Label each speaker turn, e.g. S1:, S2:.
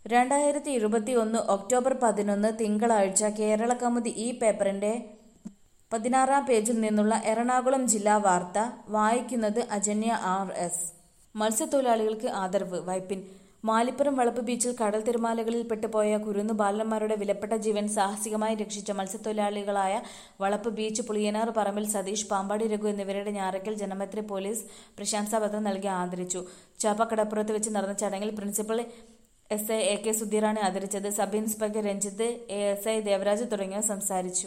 S1: 2021 October 11 തിങ്കളാഴ്ച കേരളകൗമുദി ഈ പേപ്പറിന്റെ 16-ാം പേജിൽ നിന്നുള്ള എറണാകുളം ജില്ലാ വാർത്ത വായിക്കുന്നത് അജന്യ ആർ.എസ്. മത്സ്യത്തൊഴിലാളികൾക്ക് ആദരവ്. വൈപ്പിൻ മാലിപ്പുറം വളപ്പ് ബീച്ചിൽ കടൽ തിരമാലകളിൽപ്പെട്ട് പോയ കുരുന്നു ബാലന്മാരുടെ വിലപ്പെട്ട ജീവൻ സാഹസികമായി രക്ഷിച്ച മത്സ്യത്തൊഴിലാളികളായ വളപ്പ് ബീച്ച് പുളിയനാർ പറമ്പിൽ സതീഷ്, പാമ്പാടി രഘു എന്നിവരുടെ ഞാറയ്ക്കൽ ജനമൈത്രി പോലീസ് പ്രശംസാപത്രം നൽകി ആദരിച്ചു. ചാപ്പക്കടപ്പുറത്ത് വെച്ച് നടന്ന ചടങ്ങിൽ പ്രിൻസിപ്പൽ എസ്.ഐ. എ.കെ. സുധീറാണ് ആദരിച്ചത്. Sub inspector Ranjith, ASI. Devaraj തുടങ്ങിയവർ സംസാരിച്ചു.